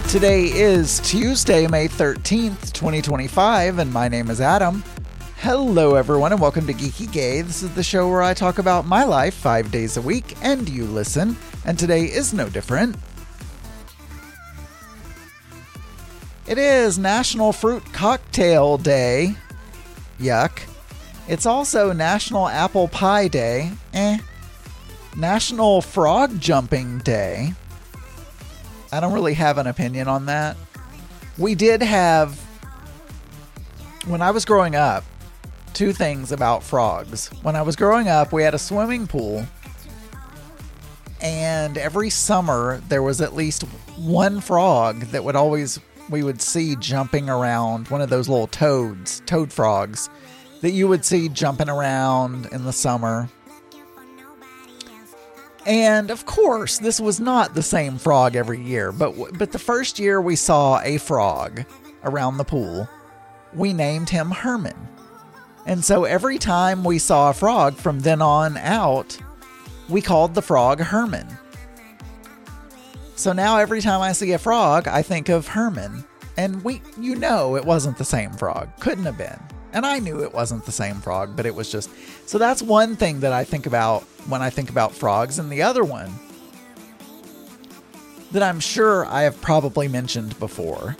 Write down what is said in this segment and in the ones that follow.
Today is Tuesday, May 13th, 2025, and my name is Adam. Hello, everyone, and welcome to Geeky Gay. This is the show where I talk about my life 5 days a week, and you listen, and today is no different. It is National Fruit Cocktail Day. Yuck. It's also National Apple Pie Day. National Frog Jumping Day. I don't really have an opinion on that. We did have, when I was growing up, two things about frogs. When I was growing up, we had a swimming pool, and every summer there was at least one frog that we would see jumping around, one of those little toad frogs that you would see jumping around in the summer. And of course, this was not the same frog every year, but the first year we saw a frog around the pool, we named him Herman. And so every time we saw a frog from then on out, we called the frog Herman. So now every time I see a frog, I think of Herman. And it wasn't the same frog. Couldn't have been. And I knew it wasn't the same frog, but it was just... So that's one thing that I think about when I think about frogs. And the other one that I'm sure I have probably mentioned before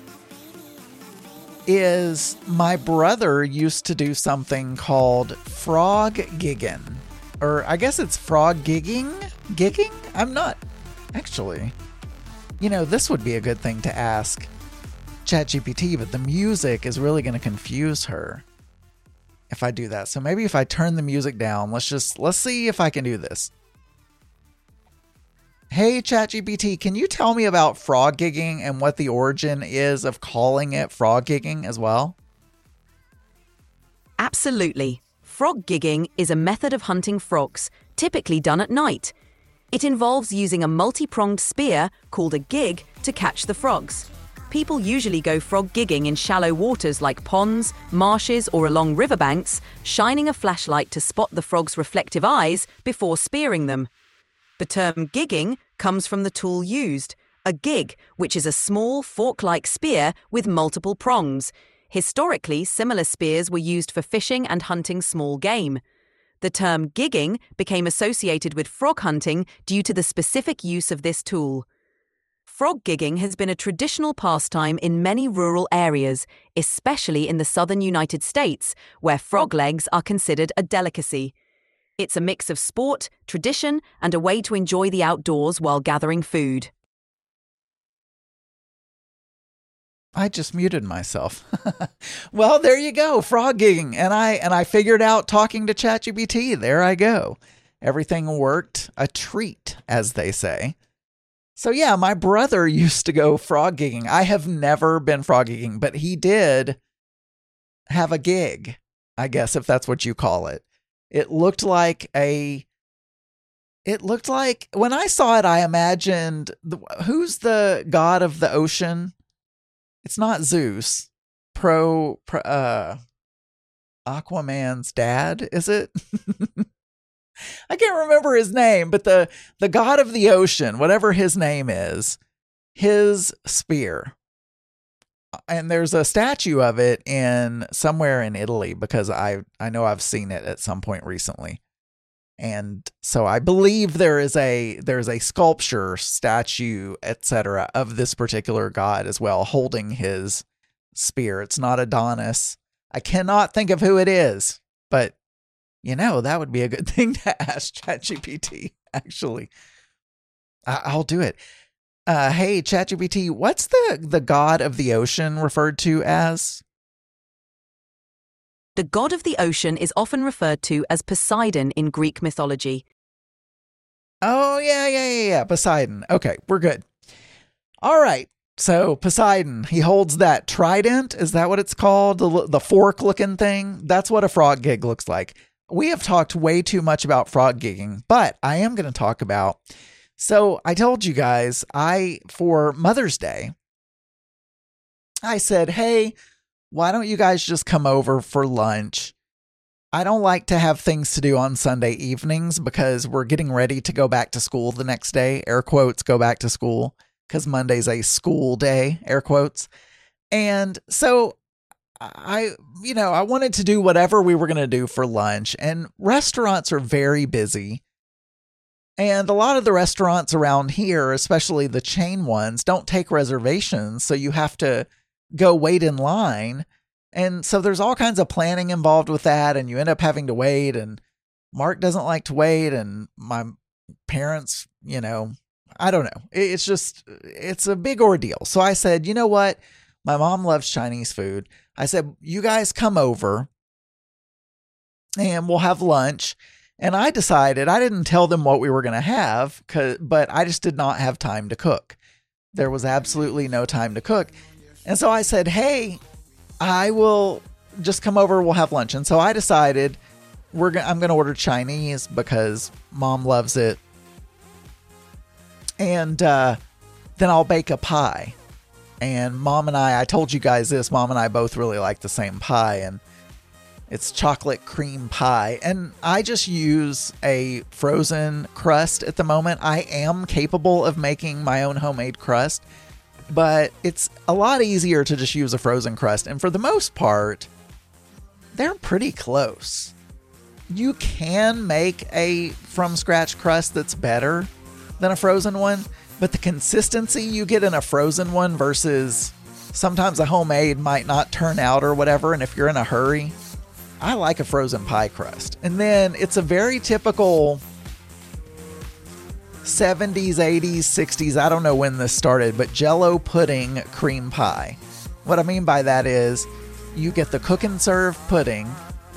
is my brother used to do something called frog gigging. Or I guess it's frog gigging? Gigging? I'm not... Actually, this would be a good thing to ask ChatGPT, but the music is really going to confuse her if I do that. So maybe if I turn the music down, let's see if I can do this. Hey ChatGPT, can you tell me about frog gigging and what the origin is of calling it frog gigging as well? Absolutely. Frog gigging is a method of hunting frogs, typically done at night. It involves using a multi-pronged spear called a gig to catch the frogs. People usually go frog gigging in shallow waters like ponds, marshes, or along riverbanks, shining a flashlight to spot the frog's reflective eyes before spearing them. The term gigging comes from the tool used, a gig, which is a small fork-like spear with multiple prongs. Historically, similar spears were used for fishing and hunting small game. The term gigging became associated with frog hunting due to the specific use of this tool. Frog gigging has been a traditional pastime in many rural areas, especially in the southern United States, where frog legs are considered a delicacy. It's a mix of sport, tradition, and a way to enjoy the outdoors while gathering food. I just muted myself. Well, there you go, frog gigging. And I figured out talking to ChatGPT. There I go. Everything worked a treat, as they say. So yeah, my brother used to go frog gigging. I have never been frog gigging, but he did have a gig, I guess, if that's what you call it. It looked like when I saw it, I imagined, who's the god of the ocean? It's not Zeus. Aquaman's dad, is it? I can't remember his name, but the god of the ocean, whatever his name is, his spear. And there's a statue of it somewhere in Italy, because I know I've seen it at some point recently. And so I believe there's a sculpture, statue, etc. of this particular god as well, holding his spear. It's not Adonis. I cannot think of who it is, but that would be a good thing to ask ChatGPT, actually. I'll do it. Hey, ChatGPT, what's the god of the ocean referred to as? The god of the ocean is often referred to as Poseidon in Greek mythology. Oh, yeah. Poseidon. Okay, we're good. All right. So Poseidon, he holds that trident. Is that what it's called? The fork-looking thing? That's what a frog gig looks like. We have talked way too much about frog gigging, but I am going to talk about... So I told you guys, for Mother's Day, I said, hey, why don't you guys just come over for lunch? I don't like to have things to do on Sunday evenings because we're getting ready to go back to school the next day. Air quotes, go back to school. because Monday's a school day, air quotes. And so I wanted to do whatever we were going to do for lunch, and restaurants are very busy. And a lot of the restaurants around here, especially the chain ones, don't take reservations. So you have to go wait in line. And so there's all kinds of planning involved with that. And you end up having to wait. And Mark doesn't like to wait. And my parents, I don't know. It's a big ordeal. So I said, you know what? My mom loves Chinese food. I said, you guys come over and we'll have lunch. And I decided, I didn't tell them what we were going to have, but I just did not have time to cook. There was absolutely no time to cook. And so I said, hey, I will just come over. We'll have lunch. And so I decided I'm going to order Chinese because mom loves it. And then I'll bake a pie. And mom and I told you guys this, mom and I both really like the same pie, and it's chocolate cream pie. And I just use a frozen crust at the moment. I am capable of making my own homemade crust, but it's a lot easier to just use a frozen crust. And for the most part, they're pretty close. You can make a from scratch crust that's better than a frozen one, but the consistency you get in a frozen one versus sometimes a homemade might not turn out or whatever. And if you're in a hurry, I like a frozen pie crust. And then it's a very typical 70s, 80s, 60s, I don't know when this started, but Jell-O pudding cream pie. What I mean by that is you get the cook and serve pudding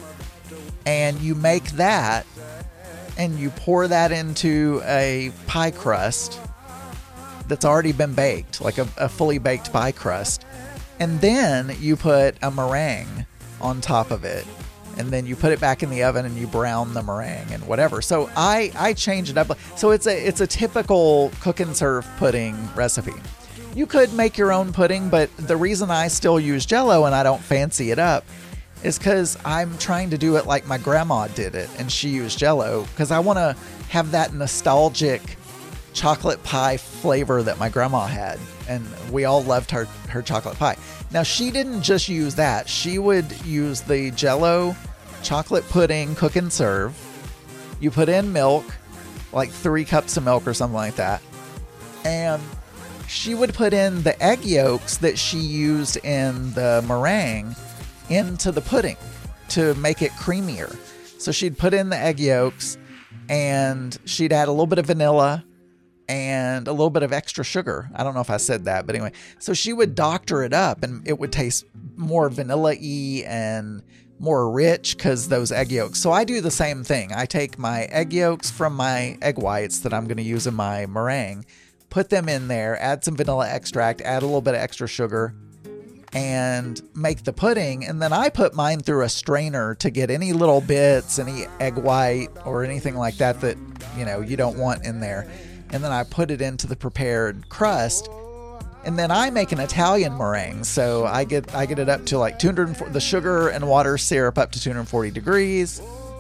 and you make that and you pour that into a pie crust that's already been baked, like a fully baked pie crust. And then you put a meringue on top of it. And then you put it back in the oven and you brown the meringue and whatever. So I change it up. So it's a typical cook and serve pudding recipe. You could make your own pudding, but the reason I still use Jell-O and I don't fancy it up is because I'm trying to do it like my grandma did it and she used Jell-O, because I want to have that nostalgic chocolate pie flavor that my grandma had, and we all loved her chocolate pie. Now, she didn't just use that. She would use the Jell-O chocolate pudding cook and serve. You put in milk, like 3 cups of milk or something like that, and she would put in the egg yolks that she used in the meringue into the pudding to make it creamier. So she'd put in the egg yolks and she'd add a little bit of vanilla and a little bit of extra sugar. I don't know if I said that, but anyway. So she would doctor it up and it would taste more vanilla-y and more rich because those egg yolks. So I do the same thing. I take my egg yolks from my egg whites that I'm going to use in my meringue, put them in there, add some vanilla extract, add a little bit of extra sugar, and make the pudding. And then I put mine through a strainer to get any little bits, any egg white or anything like that you don't want in there. And then I put it into the prepared crust. And then I make an Italian meringue. So I get it up to like the sugar and water syrup up to 240 degrees.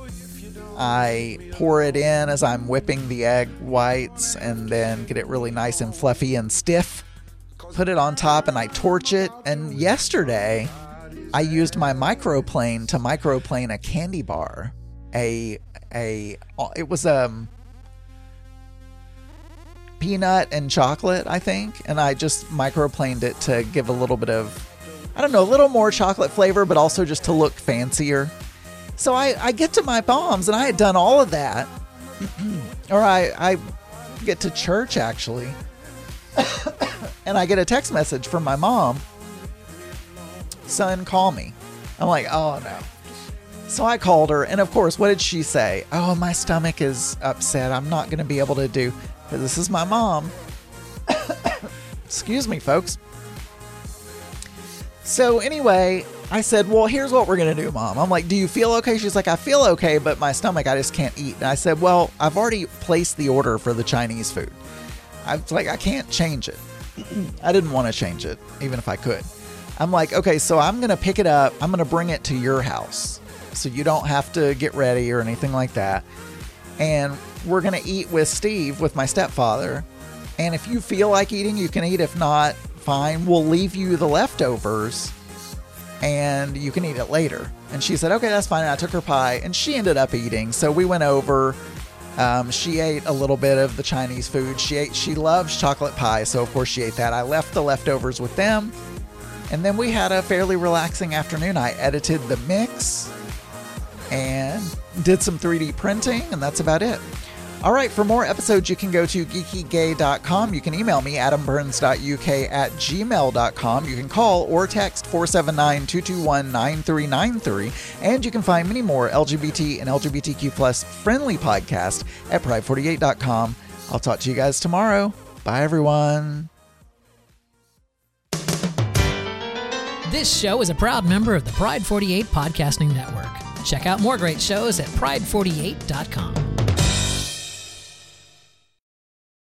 I pour it in as I'm whipping the egg whites and then get it really nice and fluffy and stiff. Put it on top and I torch it. And yesterday I used my microplane to microplane a candy bar. It was peanut and chocolate, I think, and I just microplaned it to give a little bit of, a little more chocolate flavor, but also just to look fancier. So I get to my bombs, and I had done all of that, or I get to church, actually, and I get a text message from my mom, "Son, call me." I'm like, oh no. So I called her, and of course, what did she say? "Oh, my stomach is upset. I'm not going to be able to do," because this is my mom. Excuse me, folks. So anyway, I said, "Well, here's what we're going to do, Mom." I'm like, "Do you feel okay?" She's like, "I feel okay, but my stomach, I just can't eat." And I said, "Well, I've already placed the order for the Chinese food. I can't change it." I didn't want to change it, even if I could. I'm like, "Okay, so I'm going to pick it up. I'm going to bring it to your house. So you don't have to get ready or anything like that. And we're going to eat with Steve, with my stepfather. And if you feel like eating, you can eat. If not, fine. We'll leave you the leftovers and you can eat it later. And she said, okay, that's fine. And I took her pie and she ended up eating. So we went over. She ate a little bit of the Chinese food. She loves chocolate pie. So of course she ate that. I left the leftovers with them. And then we had a fairly relaxing afternoon. I edited the mix and did some 3D printing, and that's about it. All right, for more episodes, you can go to geekygay.com. You can email me, adamburns.uk@gmail.com. You can call or text 479-221-9393. And you can find many more LGBT and LGBTQ plus friendly podcasts at pride48.com. I'll talk to you guys tomorrow. Bye, everyone. This show is a proud member of the Pride 48 Podcasting Network. Check out more great shows at pride48.com.